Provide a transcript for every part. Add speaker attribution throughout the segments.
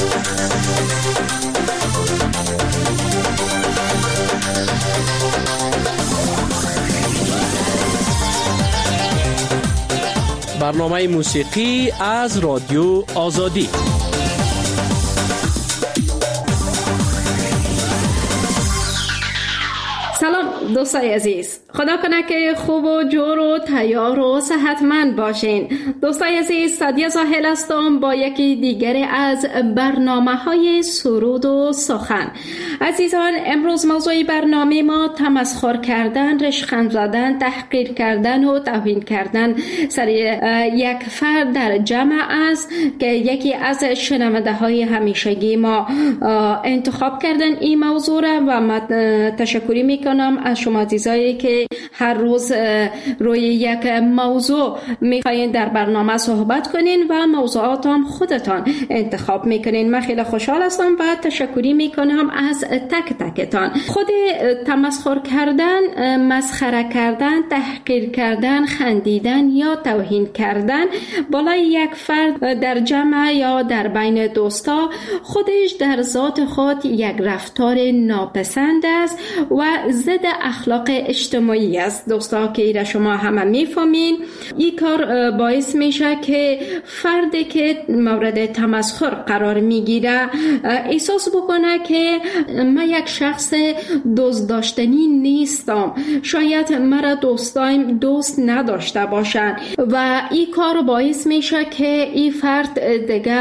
Speaker 1: برنامه موسیقی از رادیو آزادی.
Speaker 2: سلام دوستای عزیز، خدا کنه که خوب و جور و تیار و صحتمند باشین. دوستای عزیز، سعدیه زاهل هستم با یکی دیگر از برنامه‌های سرود و سخن. عزیزان، امروز موضوع برنامه ما تمسخر کردن، رشخند زدن، تحقیر کردن و توهین کردن سر یک فرد در جمع است که یکی از شنونده های همیشگی ما انتخاب کردن این موضوع را و من تشکری میکنم از شما عزیزایی که هر روز روی یک موضوع میخواین در برنامه صحبت کنین و موضوعات هم خودتان انتخاب میکنین. من خیلی خوشحال هستم و تشکری میکنم از تک تکتان. خود تمسخر کردن، مسخره کردن، تحقیر کردن، خندیدن یا توهین کردن بالای یک فرد در جمع یا در بین دوستا خودش در ذات خود یک رفتار ناپسند است و ضد اخلاق اجتماعی است. دوستا که ایره شما همه میفهمین، این کار باعث میشه که فردی که مورد تمسخر قرار میگیره احساس بکنه که من یک شخص دوست داشتنی نیستم، شاید مرا دوستایم دوست نداشته باشن و این کار باعث میشه که این فرد دیگه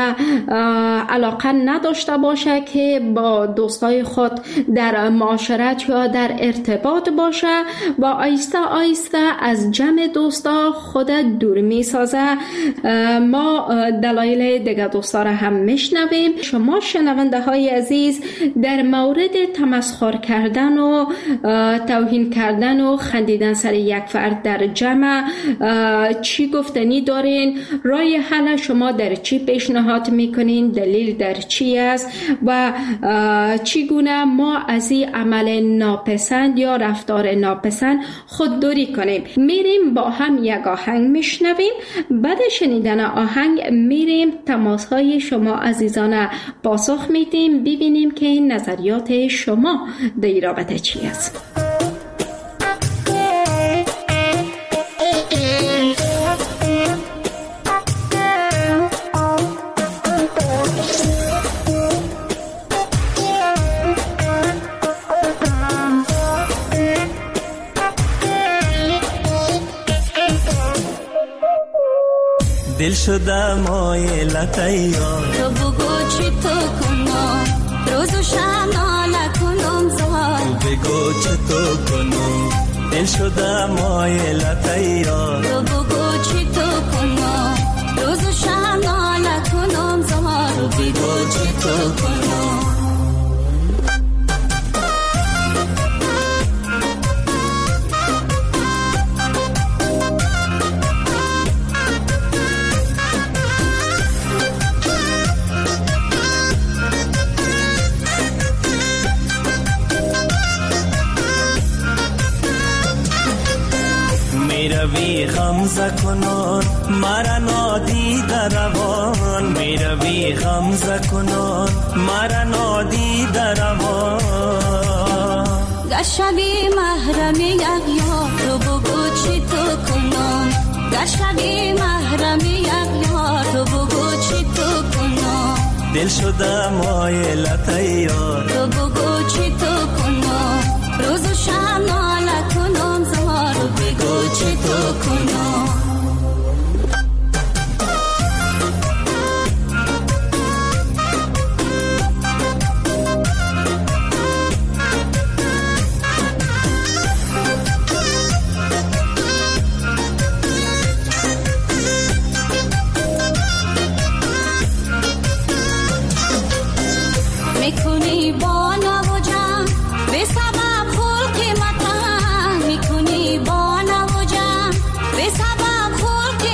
Speaker 2: علاقه نداشته باشه که با دوستای خود در معاشرت یا در ارتباط باشه و آیسته آیسته از جمع دوستا خود دور میسازه. ما دلایل دیگه دوستا را هم میشنویم. شما شنونده های عزیز در مورد تمسخر کردن و توهین کردن و خندیدن سر یک فرد در جمع چی گفتنی دارین؟ رای حل شما در چی پیشنهاد میکنین؟ دلیل در چی است و چگونه ما از این عمل ناپسند یا رفتار ناپسند خودداری کنیم؟ میریم با هم یک آهنگ میشنویم. بعد شنیدن آهنگ میریم تماس های شما عزیزان پاسخ میدیم، ببینیم که نظریات شما در این رابطه چی است.
Speaker 3: دل شده مایلت یار
Speaker 4: تو بگو چی تو کنم روز و شب ناله کنم زار
Speaker 3: تو بگو چی تو کنم دل شده مایلت یار
Speaker 4: تو بگو چی تو کنم روز و شب ناله کنم زار
Speaker 3: تو بگو چی تو کنم میروی غمزه کنان مرا نادیده روان میروی غمزه کنان مرا نادیده روان
Speaker 4: گشبی محرم یک یار تو بگو چی تو کنم گشبی محرم یک یار تو بگو چی تو کنم
Speaker 3: دل شده مایلت یار
Speaker 4: تو بگو چی تو کنم روز و شب ناله کنم زار
Speaker 3: تو بگو چی تو کنم
Speaker 4: میکنی با نو جان به سبب خلق متن میکنی با نو جان به سبب خلق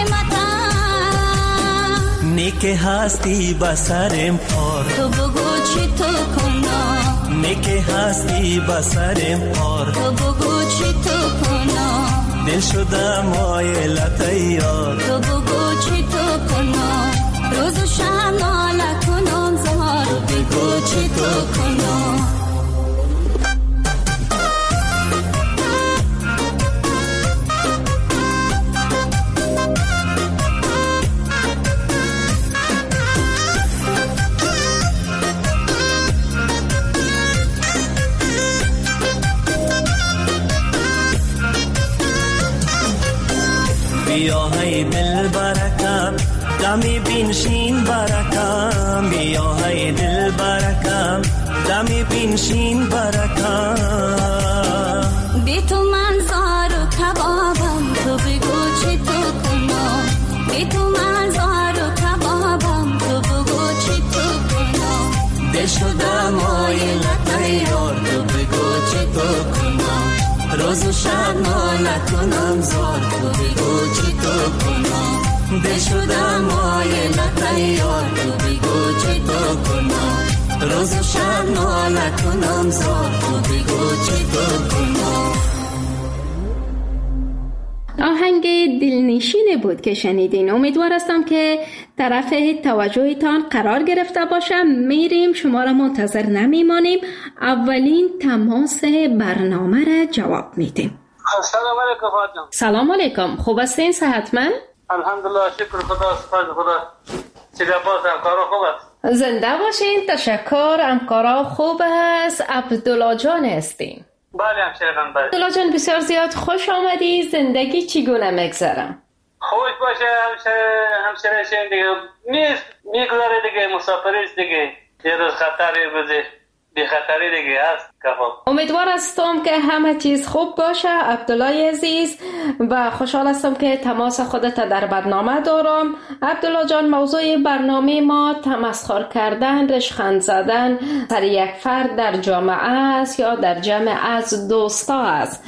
Speaker 4: متن
Speaker 3: نیک هستی بسرم پار
Speaker 4: تو بگو چی تو کنم
Speaker 3: نیک هستی بسرم پار
Speaker 4: تو بگو چی تو کنم
Speaker 3: دل شده مایلت یار
Speaker 4: تو بگو چی تو کنم روز و شب ناله کنم زار تو کنم.
Speaker 3: بیا های دل برکم دمی بینشین برکم، بیا های دل برکم دمی بینشین برکم.
Speaker 4: بی تو من زار و کبابم، تو بگو چی تو کنم. بی تو من زار و کبابم، تو بگو چی تو کنم.
Speaker 3: دل شده مایلت یار، تو بگو چی تو کنم. روز و شب نکنم زار، تو بگو چی تو کنم. دل شده مایلت یار، تو بگو چی تو کنم. روز و شب نکنم زار، تو بگو چی تو کنم.
Speaker 2: آهنگ دلنشین بود که شنیدین. امیدوار هستم که طرف توجهتان قرار گرفته باشم. میریم، شما را منتظر نمیمانیم، اولین تماس برنامه را جواب میدیم.
Speaker 5: سلام علیکم فاطمه.
Speaker 2: سلام علیکم، خوب هستین؟ صحتمند؟
Speaker 5: الحمدلله، شکر خدا، سپاس خدا. چیکار هستم؟ کارا خوب است؟
Speaker 2: زنده باشین. تشکر، همکارا خوب است. عبدالله جان هستین؟
Speaker 5: بله همشهره خانم. بله
Speaker 2: عبدالله جان، بسیار زیاد خوش آمدی. زندگی چگونه میگذره؟
Speaker 5: خوش باشه همشهره شین دیگه. میگذاره دیگه، مسافری است دیگه. یه روز خطری بزه بی خطری دیگه هست کفا.
Speaker 2: امیدوار هستم که همه چیز خوب باشه عبدالله عزیز و خوشحال هستم که تماس خودت در برنامه دارم. عبدالله جان، موضوع برنامه ما تمسخر کردن، رشخند زدن سر یک فرد در جامعه است یا در جمع از دوستا است.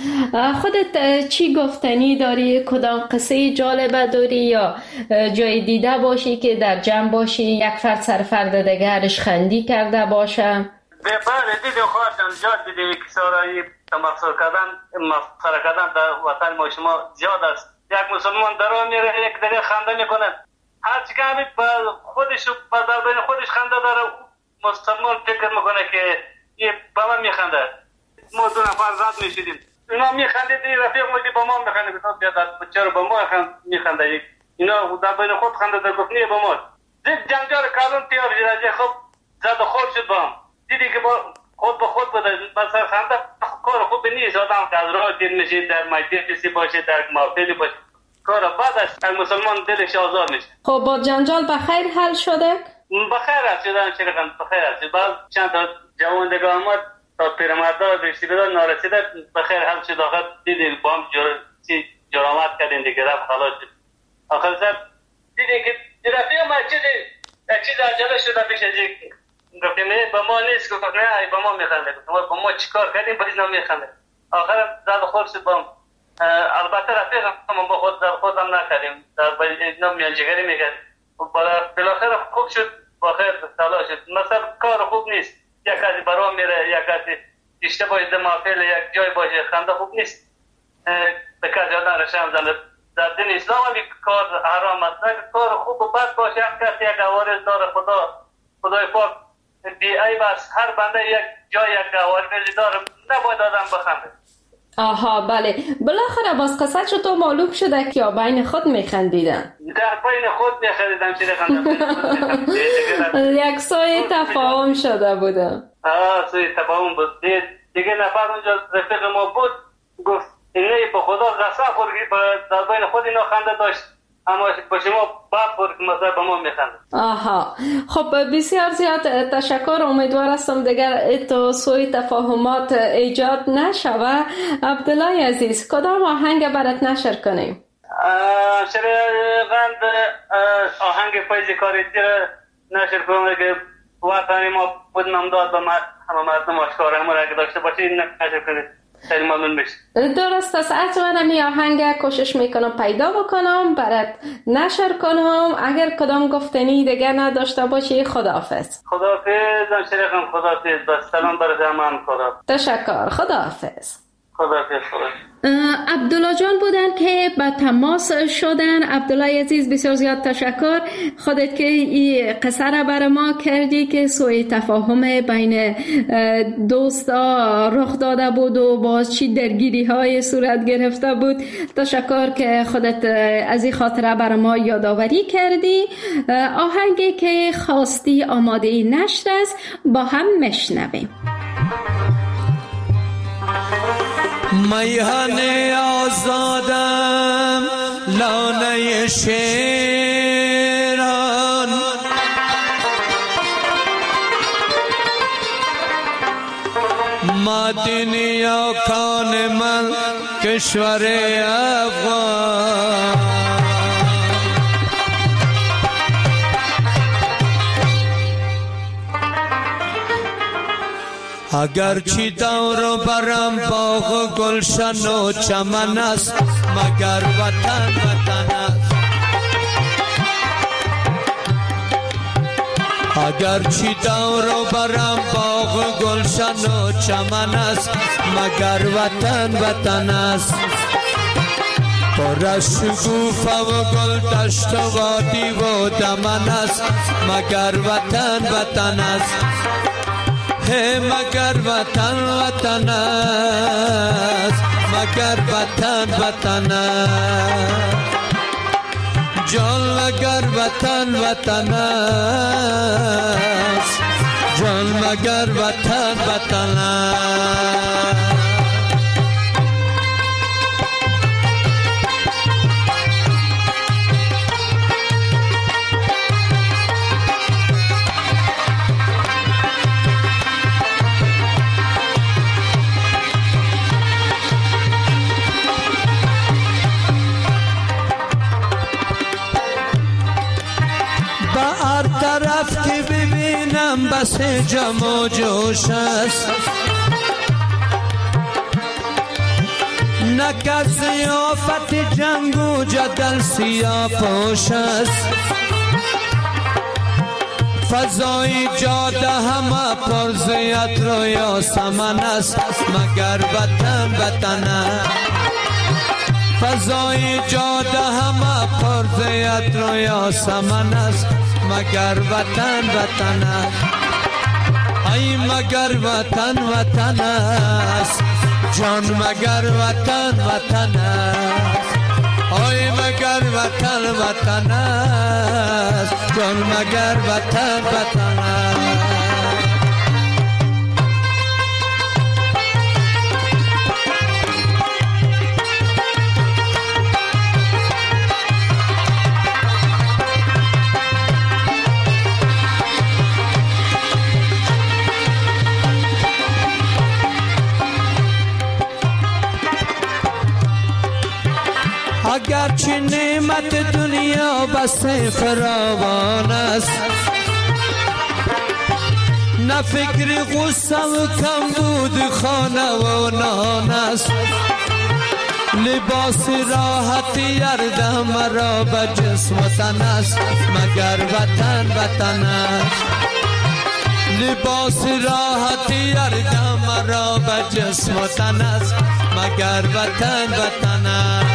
Speaker 2: خودت چی گفتنی داری؟ کدام قصه جالبه داری یا جای دیده باشی که در جمع باشی یک فرد سر فرد دیگر رشخندی کرده باشه؟
Speaker 5: بله دیدیم خواهدم، زیاد دیدیم کسارایی تمسخر کردن، مسخره کردن در وطن ما شما زیاد است. یک مسلمان درا میره، یک دیگه خنده میکنه. هر چی که همین خودش در بین خودش خنده داره، مسلمان فکر میکنه که این با من میخنده. ما دو نفر زد میشیدیم، اینا میخندید، رفیق مودی با ما میخنده، گفتم بیادر چرا با ما میخنده؟ اینا در بین خود خنده در گفت نیه با ما. زید جنجال کالون تیار جیراجه خب زد و خور شد با هم. دیدی که با خود به خود بوده، بس خنده کار خوب نیست. آدم که از راه دیر میشه، در مجلسی باشه، در محفلی باشه، کار بعد است. مسلمان دلش آزار میشه.
Speaker 2: خب با جنجال بخیر حل شده؟
Speaker 5: بخیر است شدن چرا بخیر است. بعد چند تا جوان دیگه آمد تا پیرمردا رسیده نارسیده بخیر حل شد. آخر دیدی با هم جرامت کردین دیگه، رفت خلاص شد. آخر سر دیدی که رفیق ما چیز عجله شده پیش از یک گفتیم با ما نیست، گفت نه با ما میخنده. گفتم با ما چیکار کردیم با اینا میخنده؟ آخر زد خور شد با هم. البته رفیق هم با خودم نکردیم، با اینا میانجیگری میکردیم. بالاخره خوب شد، با خیر سالا شد. مثلا کار خوب نیست، یک کسی برام میره، یک کسی اشتباه در محفل یک جای باشه، خنده خوب نیست. به کسی آدم رشم زنده. در دین اسلام هم کار حرام است. کار خوب و بد باشه، هم کسی یک عوارض داره، خدای پاک بی عیب است. هر بنده یک جای یک عوارضی داره، نباید آدم بخنده.
Speaker 2: آها بله. بالاخره باز قصه چطور معلوم شده که یا بین خود میخندیدن؟
Speaker 5: در بین خود میخندیدم چیزی خندم.
Speaker 2: یک سوی تفاهم شده بوده.
Speaker 5: سوی تفاهم بود. دیگه نفر اونجا رفیق ما بود، گفت اینه به خدا قسم خورد که در بین خود اینا خنده داشت، اما با شما بعد خورد که مثلا به ما میخنده.
Speaker 2: آها خب بسیار زیاد تشکر. امیدوار هستم دیگر تو سوی تفاهمات ایجاد نشوه. عبدالله عزیز، کدام آهنگ برات نشر کنیم؟
Speaker 5: شرقند آهنگ فیض کاریتی را نشر کنیم که وطنی ما بود نمداد به همه مردم آشکار همه را که داشته باشی نشر کنیم.
Speaker 2: درست است. منم این آهنگ کوشش میکنم پیدا بکنم برات نشر کنم. اگر کدام گفتنی دیگه نداشته باشی خداحافظ.
Speaker 5: خداحافظ همشهره خانم، خداحافظ. بس سلام برای همه خدا.
Speaker 2: تشکر، خداحافظ. عبدالله جان بودن که با تماس شدن. عبدالله عزیز بسیار زیاد تشکر خودت که این قصه را برای ما کردی که سوء تفاهم بین دوستا رخ داده بود و باز چی درگیری های صورت گرفته بود. تشکر که خودت از این خاطره برای ما یادآوری کردی. آهنگی که خواستی آماده نشر است، با هم میشنویم.
Speaker 6: میهن آزادم لانه شیران، مدینی کان من کشور افغان. اگرچه دور برم باغ و گلشن و چمن است، مگر وطن وطن است. اگرچه دور برم باغ و گلشن و چمن است، مگر وطن وطن است. پر از شکوفه و گل دشت و وادی و دمن است، مگر وطن وطن است. مگر وطن وطن است، مگر وطن وطن است. جان مگر وطن وطن است، جان مگر وطن وطن است. طرف که ببینم بس جم و جوش است، نکه ضیافت جنگ و جدل سیاه پوش است. فضای جاده همه پرزیت رو یا سمن است، مگر وطن وطن است. فضای جاده همه پرزیت رو یا سمن است، مگر وطن وطن است. ای مگر وطن وطن است، جان مگر وطن وطن است. ای مگر وطن وطن است، جان مگر وطن وطن است. اگرچه نعمت دنیا بس فراوان است، نه فکر غصه و کم بود خانه و نان است. لباس راحتی یرده مرا به جسم و تن است، مگر وطن وطن است. لباس راحتی یرده مرا به جسم و تن است، مگر وطن وطن است.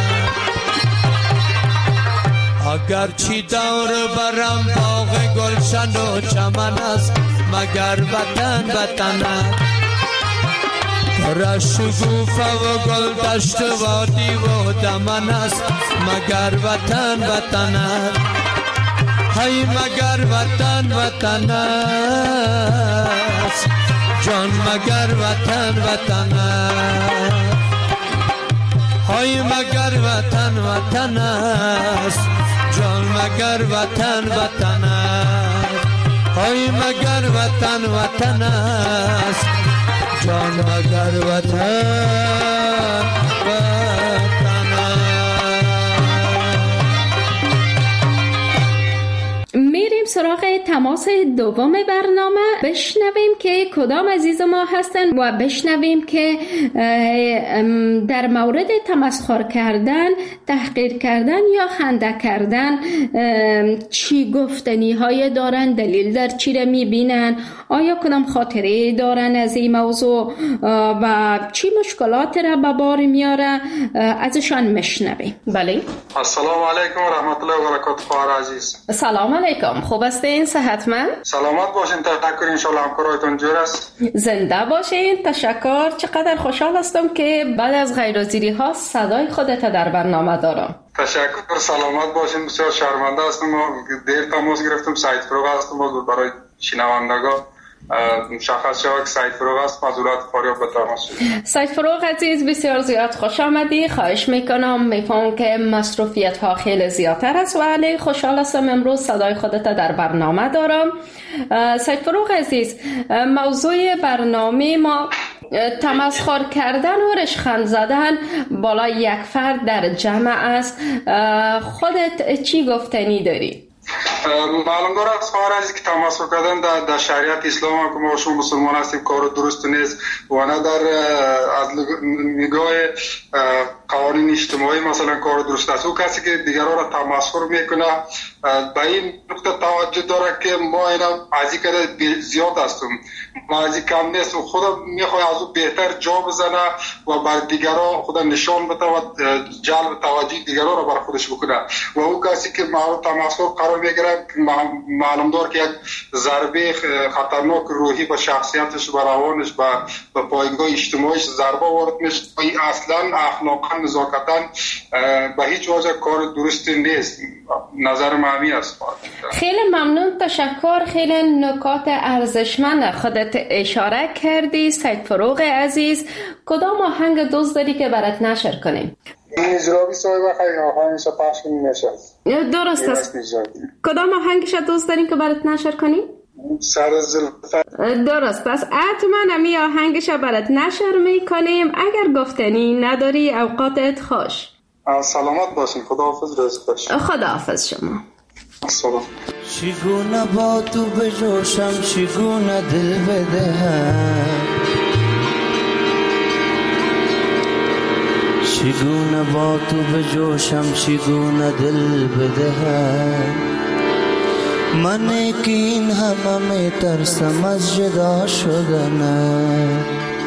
Speaker 6: اگرچه دور برم باغ گلشن و چمن است، مگر وطن وطن است. پر از شکوفه و گل دشت و وادی و دمن است، مگر وطن وطن است. ای مگر وطن وطن است، جان مگر وطن وطن است. ای مگر وطن وطن است، جان مگر وطن وطن است. ای مگر وطن وطن است، جان مگر وطن وطن است.
Speaker 2: میریم سراغ تماس دوم برنامه، بشنویم که کدام عزیز ما هستن و بشنویم که در مورد تمسخر کردن، تحقیر کردن یا خنده کردن چی گفتنی های دارن، دلیل در چی را میبینن، آیا کدام خاطره دارن از این موضوع و چی مشکلات را به بار میاره، ازشان میشنویم. بله.
Speaker 7: السلام علیکم و رحمت الله و برکاته خواهر عزیز.
Speaker 2: سلام علیکم، خوب هستین؟ صحتمند؟
Speaker 7: سلامت باشین، تشکر، انشالله همکارایتون جور است.
Speaker 2: زنده باشین، تشکر. چقدر خوشحال هستم که بعد از غیرحاضری ها صدای خودت در برنامه دارم.
Speaker 7: تشکر، سلامت باشین. بسیار شرمنده هستم، ما دیر تماس گرفتم، سعید فروغ هستم، برای شنوندگان مشخص شد که سعید فروغ است، معذورت فاریاب به تماس شد.
Speaker 2: سعید فروغ عزیز، بسیار زیاد خوش آمدی. خواهش میکنم، میفهم که مصروفیت ها خیلی زیادتر است ولی خوشحال هستم امروز صدای خودت در برنامه دارم. سعید فروغ عزیز، موضوع برنامه ما تمسخر کردن و ریشخند زدن بالای یک فرد در جمع است. خودت چی گفتنی داری؟
Speaker 7: معلوم داره از خواهر عزیز که تمسخر کردن در شریعت اسلام که ما شما مسلمان هستیم کار درست نیست و نه در از نگاه قوانین اجتماعی مثلا کار درست است. او کسی که دیگران را تمسخر میکنه به این نقطه توجه داره که ما اینا از این کده زیاد هستیم، ما از این کم نیست و خدا میخواه از او بهتر جا بزنه و بر دیگران خدا نشان بده و جلب توجه دیگران را بر خودش بکنه و او کسی که مورد تمسخر قرار میگیره معلوم داره که یک ضربه خطرناک روحی به شخصیتش، به روانش، به پایگاه اجتماعیش ضربه وارد میشه. اصلا اخلاقا نزاکتا به هیچ وجه کار درستی نیست. نظر مهمی است.
Speaker 2: خیلی ممنون، تشکر. خیلی نکات ارزشمند خودت اشاره کردی. سعید فروغ عزیز، کدام آهنگ دوست داری که برات نشر کنیم؟
Speaker 7: اجرابی صاحب خیلی آهنگش پخش نمیشه.
Speaker 2: درست است. کدام آهنگش دوست داری که برات نشر کنیم؟
Speaker 7: سر زلف. درست
Speaker 2: است. حتما امی آهنگش برات نشر میکنیم. اگر گفتنی نداری اوقاتت خوش.
Speaker 7: سلامت باشین. خداحافظ. روز خوش.
Speaker 2: خداحافظ شما.
Speaker 7: سلام.
Speaker 6: چگونه با تو بجوشم، چگونه دل بدهم، چگونه با تو بجوشم، چگونه دل بدهم. من که این همه میترسم از جدا شدن.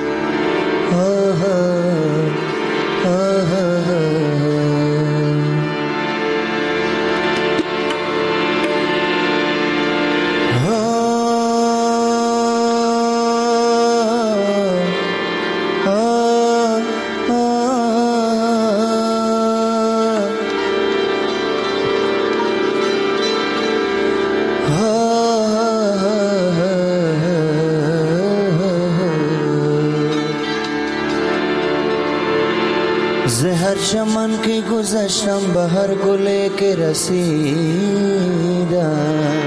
Speaker 6: زهر چمن که گذشتم به هر گله که رسیدم،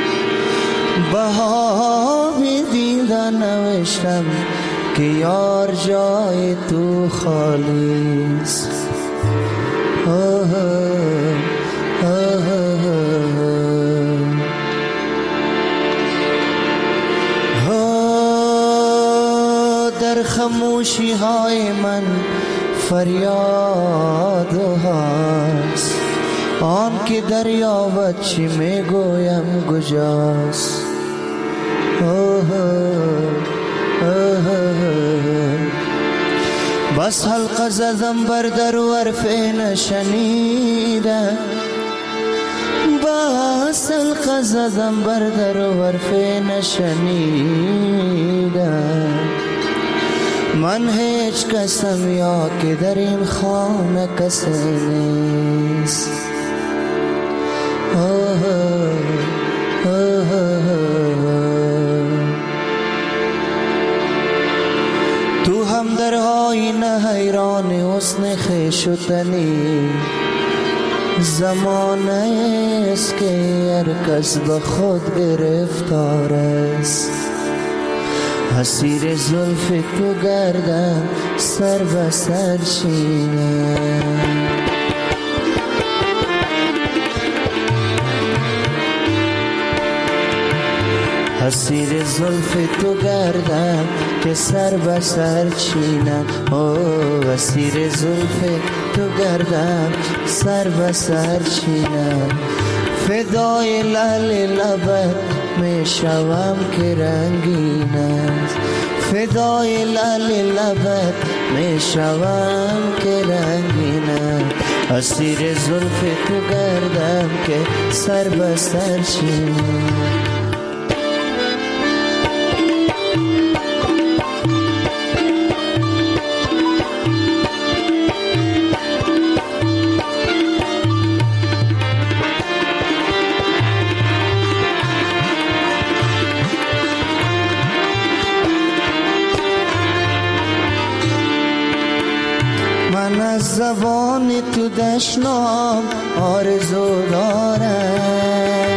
Speaker 6: بها دیدن نوشتم که یار جای تو خالیست. در خاموشی های من فریاد هست، آن که دریابد چی میگویم کجاست. بس حلقه زدم بر در و حرفی نشنیدم، بس حلقه زدم بر در و حرفی نشنیدم. من هیچ کسم یا که در این خانه کسی نیست. تو هم در آینه حیران حسن خویش و تنی، زمانه است که هر کس به خود گرفتار است. اسیر زلف تو گردم سر به سر چینم.
Speaker 8: اسیر زلف تو گردم که سر به سر چینم. اسیر زلف تو گردم سر به سر چینم. فدای لعل لبت می شوم که رنگین است. فدای لعل لبت می شوم که رنگین است. اسیر زلف تو گردم که سر به سر چینم. من از زبان تو دشنام آرزو دارم.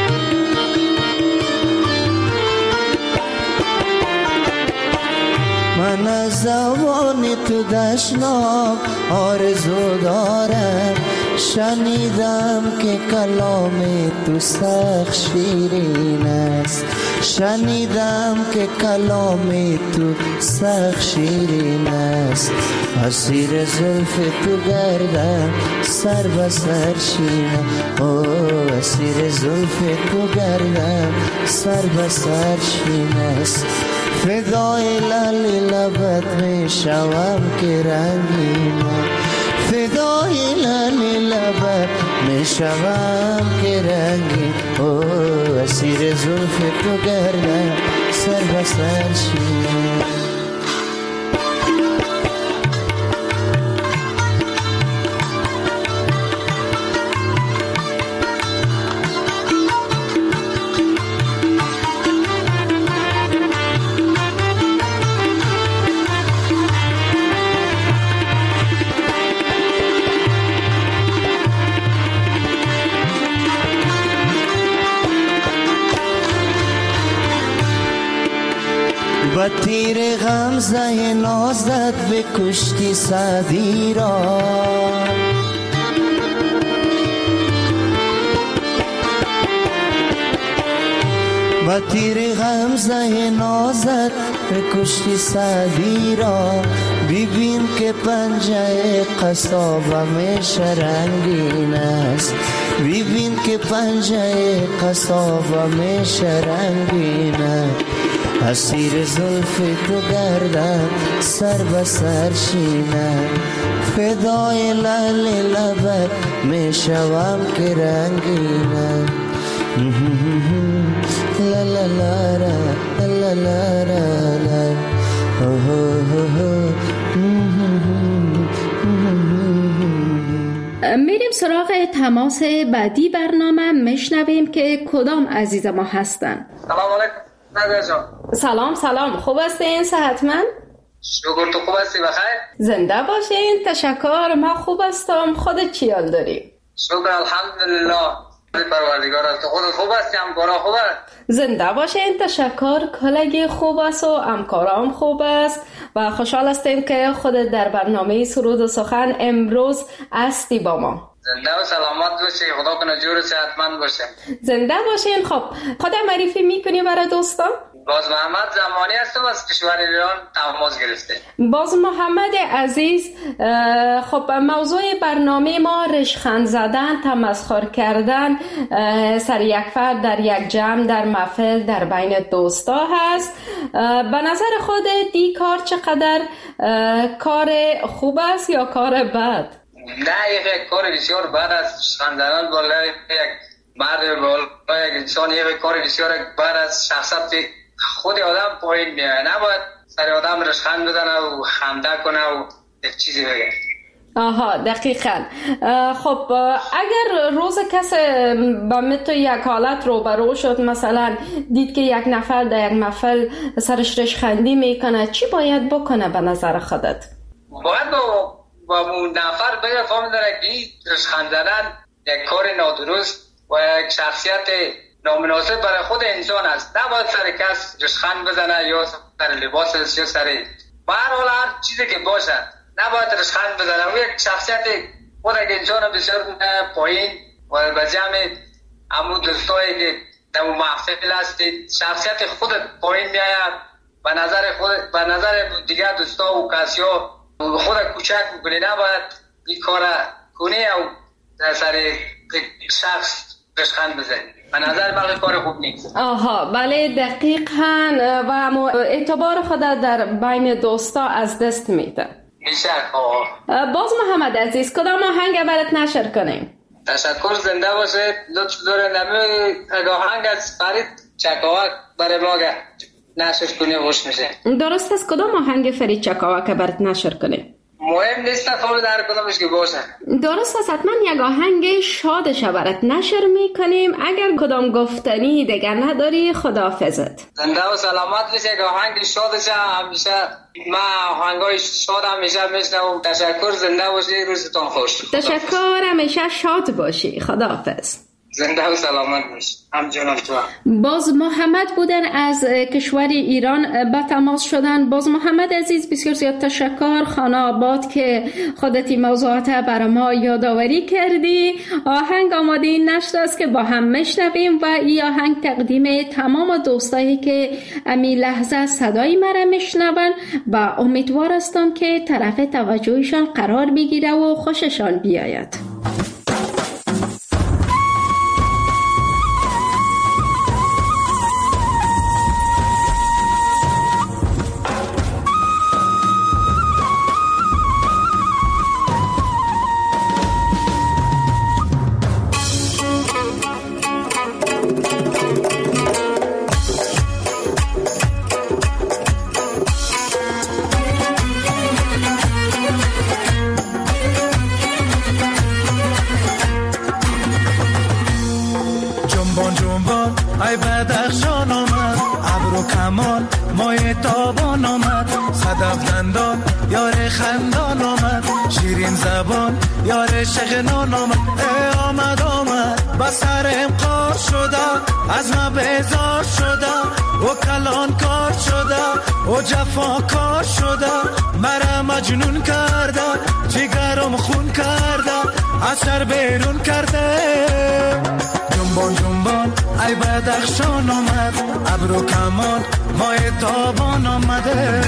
Speaker 8: من از زبان تو دشنام آرزو دارم. شنیدم که کلام تو سخت شیرین است. شنیدم که کلام تو سخت شیرین است. اسیر زلف تو گردم سر به سر چینم. اسیر زلف تو گردم سر به سر چینم است. فدای لعل لبت می شوم که رنگینم. فدای لعل لبت می شوم که رنگین. اسیر زلف تو گردم سر به سر چینم. با تیر غمزه نازت بکشتی سعدی را. با تیر غمزه نازت بکشتی سعدی را. ببین که پنجه قصابم رنگین است. ببین که پنجه قصابم رنگین است. اسیر زلف تو گردم سر به سر چینم. فدای لعل لبت می شوم که رنگینم. لا لا لا لا لا لا لا.
Speaker 2: میریم سراغ تماس بعدی برنامه. میشنویم که کدام عزیز ما هستن.
Speaker 9: سلام علیکم.
Speaker 2: سلام خوب هستین؟ صحتمند؟
Speaker 9: شکر. تو خوب هستی؟ بخیر؟
Speaker 2: زنده باشین. تشکر. ما خوب هستم. خودت چی حال داری؟
Speaker 9: شکر الحمدلله. پروردگار است. خودت خوب هستی؟ همکارا خوب است؟
Speaker 2: زنده باشین. تشکر. کلگی خوب است و همکارام خوب است و خوشحال هستیم که خودت در برنامه سرود و سخن امروز هستی با ما.
Speaker 9: زنده و سلامت باشی. خدا کنه جور و صحتمند باشه.
Speaker 2: زنده باشین. خب خودت معرفی میکنی برای دوستان؟
Speaker 9: باز محمد زمانی هستم از کشور ایران تماس گرفته.
Speaker 2: باز محمد عزیز، خب موضوع برنامه ما ریشخند زدن، تمسخر کردن سر یک فرد در یک جمع، در محفل، در بین دوستا هست. به نظر خودت دی کار چقدر کار خوب است یا کار بد؟
Speaker 9: نه، یک کار بسیار بد است. خندان بالای یک مرد، بالای یک انسان، یک کار بسیار بد است. شخصیت خود آدم پایین میاد. نباید سر آدم رشخند بزنه و خنده کنه و یک چیزی بگه.
Speaker 2: آها، دقیقاً. خب اگر روز کسی با مثل یک حالت روبرو شد، مثلا دید که یک نفر در یک محفل سرش رشخندی میکنه، چی باید بکنه به نظر خودت؟
Speaker 9: باید با اون نفر بگه فهم داره که رشخند زدن یک کار نادرست و یک شخصیت نامناسب برای خود انسان است. نباید سر کس رشخند بزنه یا سر لباسش یا سر به هر حال هر چیزی که باشد نباید رشخند بزنه. و یک شخصیت خود یک انسان بسیار پایین و به جمع همون دوستایی که در محفل هستی شخصیت خودت پایین میآید و نظر دیگر دوستا و کسیا خودت کوچک میکنی. نباید این کار کنی او در سر شخص رشخند بزنی. به نظر من کار خوب نیست.
Speaker 2: آها بله دقیقاً. و اعتبار خود در بین دوستا از دست میده.
Speaker 9: میشه.
Speaker 2: باز محمد عزیز کدام آهنگ برات نشر کنیم؟
Speaker 9: تشکر زنده باشه. لطف داره نمی آهنگ از فرید چکاوک برای ما نشر کنی خوش میشه.
Speaker 2: درست است. کدام آهنگ فرید چکاوک برات نشر کنیم؟
Speaker 9: مهم نیست فقط در کدامش که باشه.
Speaker 2: درست است. حتما یک آهنگ شادش برات نشر میکنیم. اگر کدام گفتنی دیگر نداری خداحافظت.
Speaker 9: زنده و سلامت بشه. یک آهنگ شادش همیشه من آهنگای شاد همیشه میشنوم. تشکر. زنده باشی. روزتون خوش.
Speaker 2: تشکر. همیشه شاد باشی. خداحافظ.
Speaker 9: زنده و سلامت باشی. همچنان تو.
Speaker 2: باز محمد بودن از کشور ایران به تماس شدن. باز محمد عزیز بسیار زیاد تشکر. خانه آباد که خودتی موضوعات برای ما یادآوری کردی. آهنگ آماده نشده است که با هم میشنویم و این آهنگ تقدیم تمام دوستایی که امی لحظه صدای مرا میشنون و امیدوار هستم که طرف توجهشان قرار بگیره و خوششان بیاید.
Speaker 10: ای بدخشان آمد ابر و کمان مای تابان آمد صدف دندان یار خندان آمد شیرین زبان یار شغنان آمد آمد با سرم قار شده از ما بیزار شده و کلان کار شده و جفا کار شده مرا مجنون کرده جگرم خون کرده از سر بیرون کرده جنبان جنبان ای بدخشان آمد ابر و کمان مای تابان آمده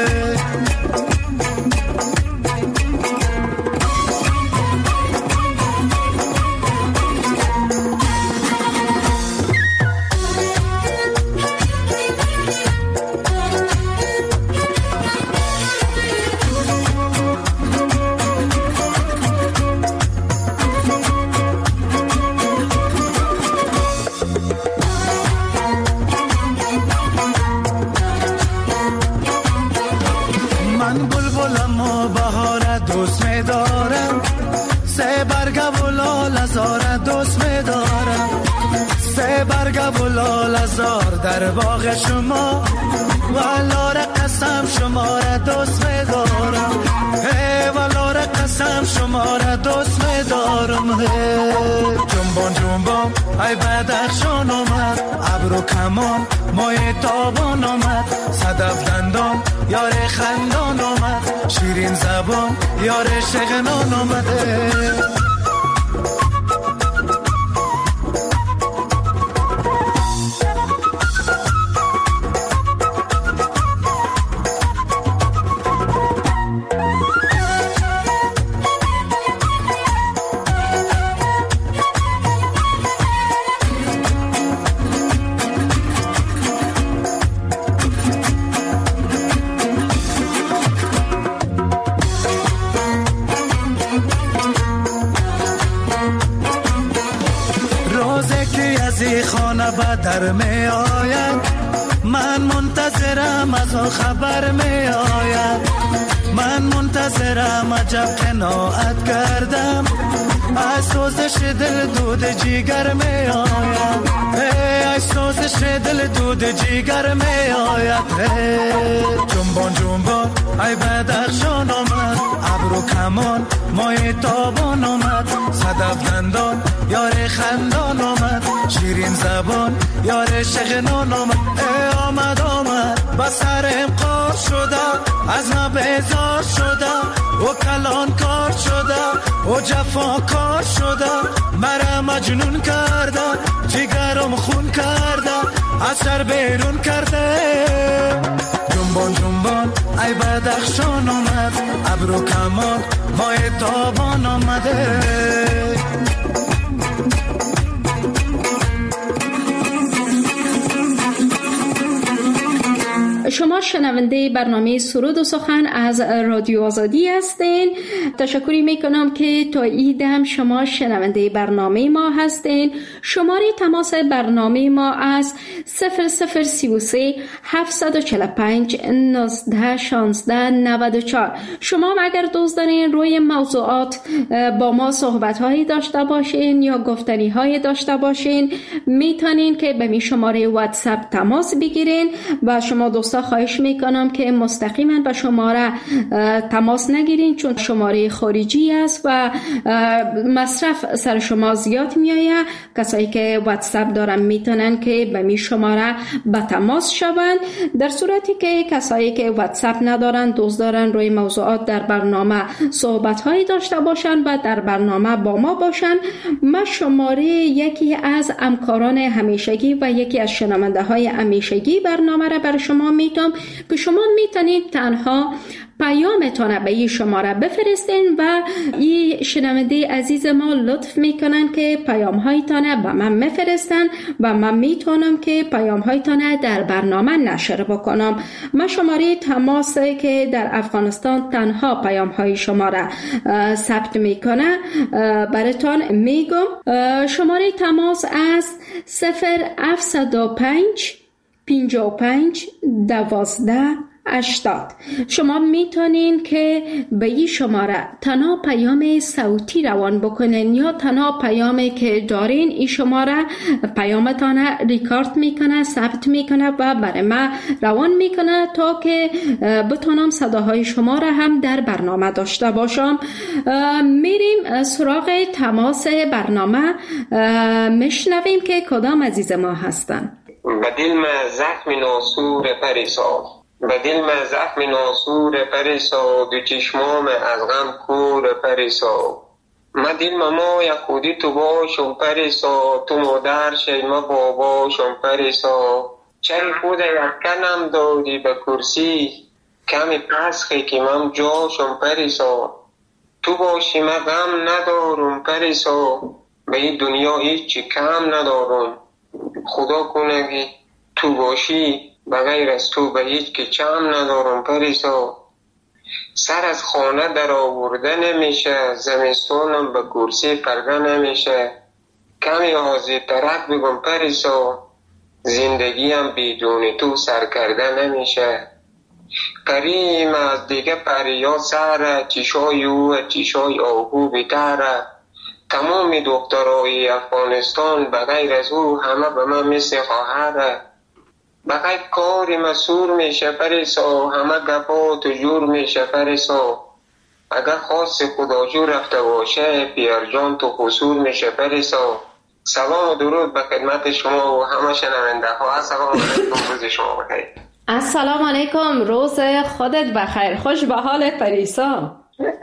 Speaker 10: در باغ شما والار قسم شما را دوست می‌دارم والار قسم شما را دوست می‌دارم جنبان جنبان ای بدخشان آمد ابر و کمان مای تابان آمد صدف دندان یار خندان آمد شیرین زبان یار شغنان آمده در می آید من منتظرم از آن خبر می آید من منتظرم عجب قناعت کردم از سوزش دل دود جیگر می آید از سوزش دل دود جیگر می آید جنبان جنبان ای بدخشان آمد ابر و کمان مای تابان آمد صدف دندان یار خندان آمد شیرین زبان یار شغنان آمد آمد با سرم قار شده از ما بیزار شده و کلان کار شده و جفا کار شده مرا مجنون کرده جگرم خون کرده از سر بیرون کرده. جنبان جنبان ای بدخشان آمد، ابرو کمان ماه تابان آمده.
Speaker 2: شما شنونده برنامه سرود و سخن از رادیو آزادی هستین. تشکری میکنم که تا این دم شما شنونده برنامه ما هستین. شماره تماس برنامه ما از 0033 745 19 16 94. شما اگر دوست دارین روی موضوعات با ما صحبت هایی داشته باشین یا گفتنی هایی داشته باشین، میتونین که به می شماره واتساپ تماس بگیرین و شما دوستا خواهش میکنم که مستقیما به شماره تماس نگیرین، چون شماره خارجی است و مصرف سر شما زیاد میایه. کسایی که واتساپ دارن میتونن که به می شماره به تماس شوند. در صورتی که کسایی که واتساپ ندارن، دوست دارن روی موضوعات در برنامه صحبت هایی داشته باشن و در برنامه با ما باشن، ما شماره یکی از همکاران همیشگی و یکی از شنونده های همیشگی برنامه را بر شما میتونم که شما میتونید تنها پیامتان به این شماره بفرستین و این شنونده عزیز ما لطف میکنن که پیام هایتان به من میفرستن و من میتونم که پیام هایتان در برنامه نشر بکنم. من شماره تماس که در افغانستان تنها پیام های شما را ثبت میکنه براتون میگم. شماره تماس از 0705 55 12 80. شما میتونین که به این شماره تنها پیام صوتی روان بکنین یا تنها پیامی که دارین این شماره پیامتان ریکارد میکنه، ثبت میکنه و برای من روان میکنه تا که بتونم صداهای شما را هم در برنامه داشته باشم. میریم سراغ تماس برنامه، میشنویم که کدام عزیز ما هستن.
Speaker 11: به دل زخم ناسور پریسا، به دل زخم ناسور پریسا، دو چشمام از غم کور پریسا. ما دل ما یخودی تو باشم پریسا، تو مادر شی ما باباشم پریسا. چری خود یکنم دادی به کرسی، کمی پسخی که من جاشم پریسا. تو باشی ما غم ندارم پریسا، به این دنیا هیچی کم ندارم. خدا کنه که تو باشی، بغیر از تو به هیچ که چم ندارم پریسا. سر از خانه در آورده نمیشه، زمستانم به کرسی پرده نمیشه. کمی آزی ترک بگم پریسا، زندگیم بدون تو سر کرده نمیشه. پریم از دیگه پریا سره، چشای او چشای آهو بیتره. تمام دخترای افغانستان بغیر از او همه به من مثل خواهره. بغیر کاری مسور میشه پریسا، همه گپا تو جور میشه پریسا. اگر خواست خدا جو رفته باشه، پیار جان تو قصور میشه پریسا. سلام و درود به خدمت شما و همه شنونده ها. السلام علیکم، روز شما بخیر.
Speaker 2: السلام علیکم، روز خودت بخیر. خوش به حال پریسا.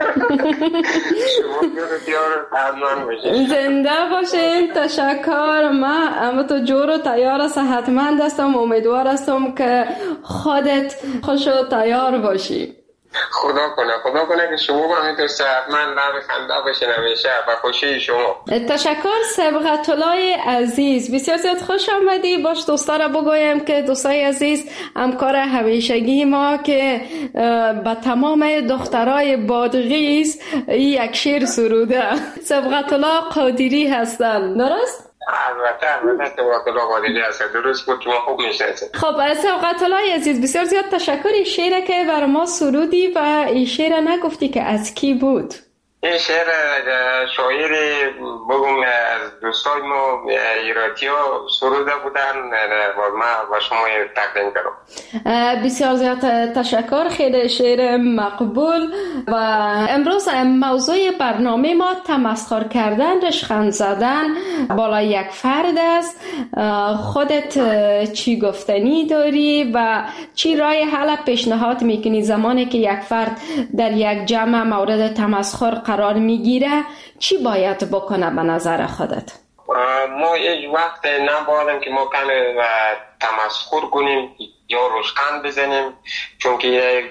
Speaker 2: زنده باشین. تشکر. من اما تو جور و تیار و صحتمند هستم، امیدوار هستم که خودت خوش و تیار باشی.
Speaker 11: خدا کنه که شما با همینطور صحتمند لب خنده باشین همیشه و خوشی شما. تشکر.
Speaker 2: سبقت الله عزیز، بسیار زیاد خوش آمدی. باش دوستا را بگویم که دوستای عزیز، همکار همیشگی ما که به تمام دخترای بادغیس یک شعر سروده، سبقت الله قادری هستن، درست؟
Speaker 11: البته سبقت الله قادری هست، درست بود، شما خوب میشناسید.
Speaker 2: خب سبقت الله عزیز، بسیار زیاد تشکر. شعر که بر ما سرودی و این شعر نگفتی که از کی بود؟
Speaker 11: این شعر شاعری بگم از دوستای ما ایراتی ها سروده بودن و ما و شما تقدیم کردم.
Speaker 2: بسیار زیاد تشکر، خیلی شعر مقبول. و امروز موضوع برنامه ما تمسخر کردن، رشخند زدن بالا یک فرد است. خودت چی گفتنی داری و چی راه حل پیشنهاد میکنی زمانی که یک فرد در یک جمع مورد تمسخر قرار میگیره؟ چی باید بکنه به نظر خودت؟
Speaker 11: ما هیچ وقت نبایدیم که ما کمی تمسخر کنیم یا روشخند بزنیم، چون که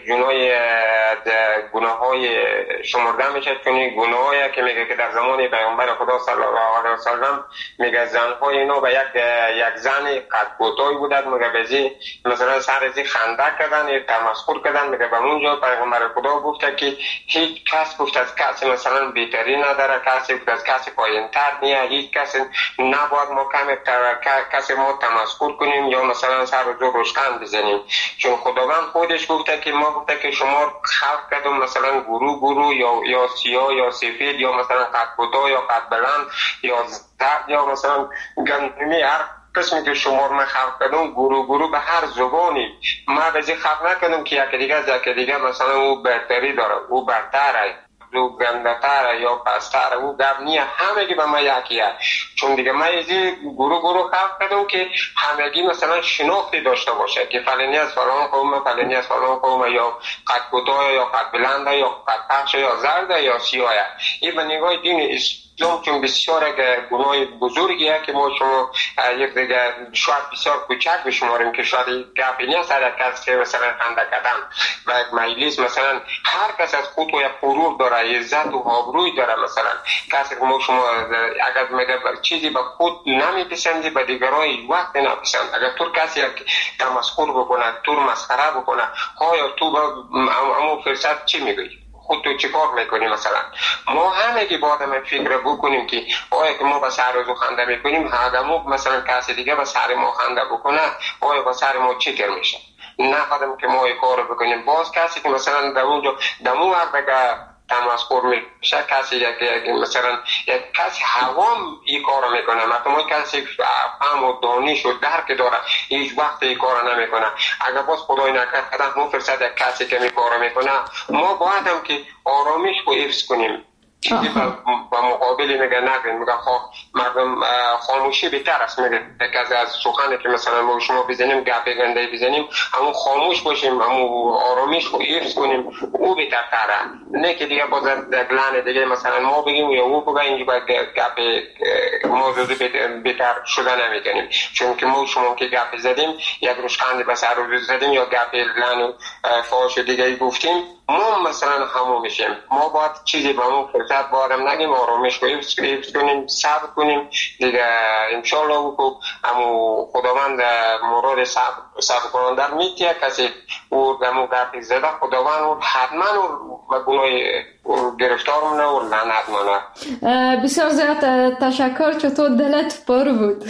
Speaker 11: گناه های شمرده میشه، چون گناه که میگه که در زمان پیامبر خدا صلی الله علیه وسلم میگه زنهای اینا به یک زن قد کوتاهی بودن، میگه بزی مثلا سر ازی خنده کردن، تمسخر کردن، میگه به اونجا پیامبر خدا گفته که هیچ کس گفت از کسی مثلا بهتری نداره، کسی گفت از کسی پایین‌تر نیه، هیچ کسی نباید ما کسی ما تمسخر کنیم یا مثلا سر و روشخند بزنیم، چون خداوند خودش گفته که ما گفته که شما خلق کردم مثلا گروه یا سیاه یا سفید یا مثلا قد کوتاه یا قد بلند یا زرد یا مثلا گندمی، هر قسمی که شما من خلق کردم گروه به هر زبانی. ما بزی خلق نکردم که یکی دیگه از یکی دیگه مثلا او برتری داره، او برتره، او گندتره یا پستره، او گب نیه، همگی به ما یکیه. چون دیگه ما ایزی گروه خلق کردم که همگی مثلا شناختی داشته باشه که فلانی از فلان قوم، فلانی از فلان قوم، یا قد کوتاه یا قد بلند یا قد پخش یا زرد یا سیاه. این به نگاه دین اسلام چون بسیار گناه بزرگیه که ما شما یک دیگه شاید بسیار کوچک بشماریم که شاید گپی نیست از کسی که مثلا خنده کردن و یک مجلس مثلا هر کس از خود و یک غرور داره، عزت و آبروی داره. مثلا کسی که ما شما اگر میگه چیزی به خود نمیپسندی به دیگران وقت نپسند، اگر تو کسی یک تمسخر بکنه، تو مسخره بکنه، یا تو به امو فرصت چی میگی؟ خود تو چی کار میکنی؟ مثلا ما همگی باید فکر بکنیم که آیا که ما به سر روزو خنده میکنیم، هدمو مثلا کسی دیگه به سر ما خنده بکنه، آیا به سر ما چی کر میشه؟ نه خودم که ما این کار بکنیم. باز کسی که مثلا در اونجا دمو وقت تمسخر میشه، کسی یک مثلا یک کسی هوام این کارو میکنه، مثلا کسی فهم و دانش و درک داره هیچ وقت این کارو نمیکنه. اگر باز خدای نکرده ما فرصت یک کسی که این کارو میکنه، ما باید هم که آرامش رو حفظ کنیم، چیزی با مقابلی میگه نگیم، میگه مردم خاموشی بهتر است. میگه یک از سخنی که مثلا ما شما بزنیم، گپ گنده بزنیم، همون خاموش باشیم، همون آرامش رو حفظ کنیم، او بهتره. نه که دیگه باز دگلانه دیگه مثلا ما بگیم یا او بگه اینجا باید گپ موضوع بهتر شده نمیکنیم، چون که ما شما که گپ زدیم یک روشخند به سر رو زدیم یا گپ لعن و فاحش دیگه گفتیم، ما مثلا همون میشیم. ما باید چیزی به اون فرصت بارم نگیم، آرامش رو حفظ کنیم، صبر کنیم دیگه. انشالله که همون خداوند مراد صبر کننده میتیه، کسی او دمو گرفی زده خداوند او حتما و گناه گرفتار منه و لعنت منه.
Speaker 2: بسیار زیاد تشکر، چطور دلت پر بود.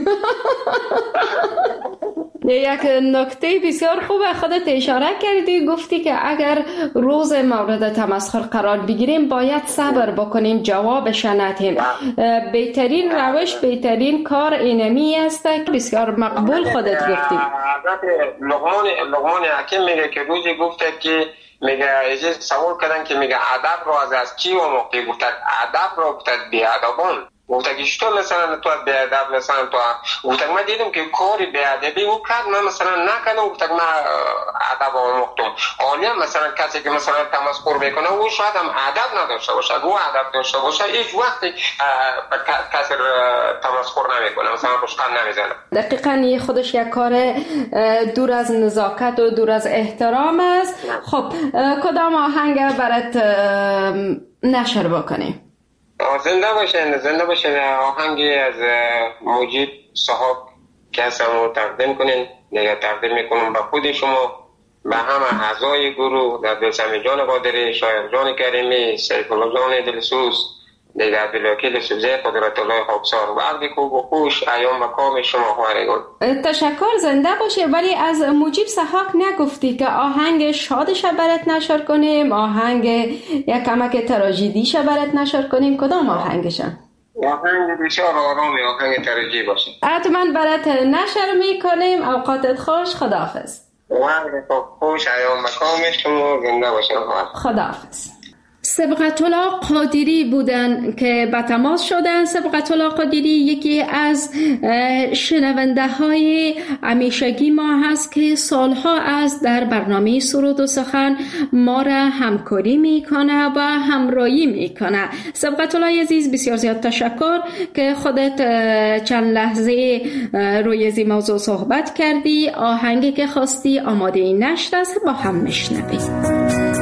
Speaker 2: یک نکته بسیار خوبه خودت اشاره کردی، گفتی که اگر روز مورد تمسخر قرار بگیریم باید صبر بکنیم، جوابش ندهیم. بهترین روش، بهترین کار اینمی است که بسیار مقبول خودت گفتی.
Speaker 11: لقمان حکیم میگه که روزی گفته که میگه ایجی سوال کردن که میگه ادب رو از چی آموختی؟ گفته ادب رو گفته بیادبان. گفته که تو مثلا تو بیادب مثلا تو گفته من دیدم که کاری بیادبی او کرد، من مثلا نکردم، گفته من ادب آموختم. حالا مثلا کسی که مثلا تمسخر میکنه او شاید هم ادب نداشته باشه، او ادب داشته باشه هیچ وقتی کسی تمسخر نمیکنه، مثلا روشخند نمیزنه.
Speaker 2: دقیقاً خودش یک کار دور از نزاکت و دور از احترام است. خب کدام آهنگ برات نشر بکنیم؟
Speaker 11: زنده باشین آهنگی از مجید صاحب که هستم تقدیم کنین. دیگه تقدیم میکنم به خود شما، به همه اعضای گروه، در دلسمی جان قادری، شاعر جان کریمی، سیف الله جان دلسوز، دیگه عبدالوکیل سبزه، قدرت الله خاکسار و عبد خوب و خوش ایام و کام شما خوارگون.
Speaker 2: تشکر، زنده باشه. ولی از مجیب سحاق نگفتی که آهنگ شادش برات نشر کنیم، آهنگ یک کمک تراژدیش برات نشر کنیم، کدام آهنگشن؟
Speaker 11: آهنگ بسیار آرامی، آهنگ تراژدی باشه.
Speaker 2: حتما برات نشر میکنیم. اوقاتت خوش، خداحافظ.
Speaker 11: و عبد خوش ایام و کام شما زنده باشه.
Speaker 2: خداحافظ. سبقت الله قادری بودن که با تماس شدن. سبقت الله قادری یکی از شنونده های همیشگی ما هست که سالها از در برنامه سرود و سخن ما را همکاری میکنه و همراهی میکنه. سبقت الله عزیز بسیار زیاد تشکر که خودت چند لحظه روی این موضوع صحبت کردی. آهنگی که خواستی آماده این نشت است، با هم میشنویم.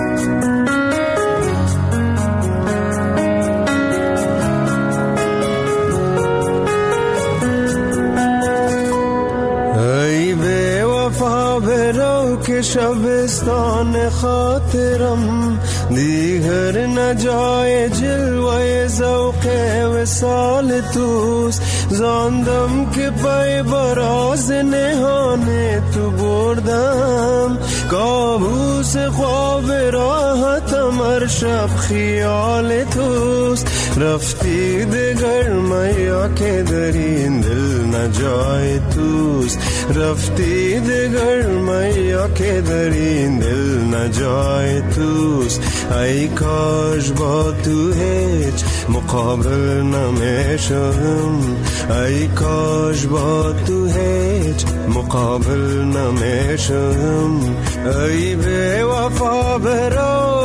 Speaker 12: که شبستان خاطرم دیگر نجای جلوه ذوق وصال توست. زاندم که پای براز نهان تو بردم، کابوس خواب راحتم هر شب خیال توست. رفتی دگر میا که در این دل نجای توست. رفتی دگر میا که در این دل نجای توست. ای کاش با تو هیچ مقابل نمیشم. ای کاش با تو هیچ مقابل نمیشم. ای بی وفا برو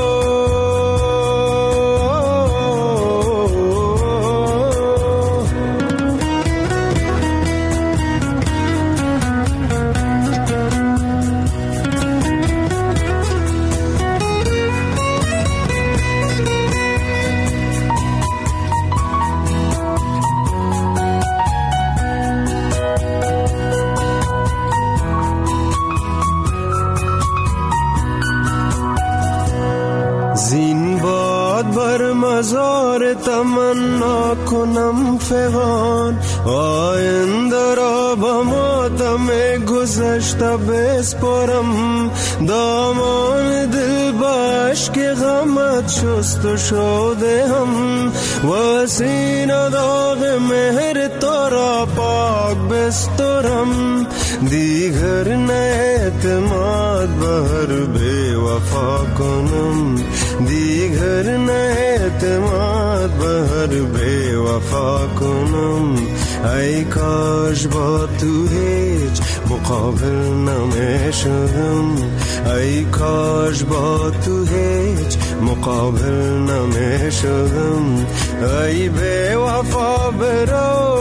Speaker 12: مزار تمنا کنم فغان. آینده را با ماتم گذشته بسپارم. دامان دل باش که غمت شست و شده هم. و سینه داغ مهر تو را پاک بسترم. دیگر نه اعتماد بر بی وفا کنم. دیگر نه اعتماد بر بی وفا کنم. ای کاش با تو هیچ مقابل نمیشدم. ای کاش با تو هیچ مقابل نمیشدم. ای بی وفا برو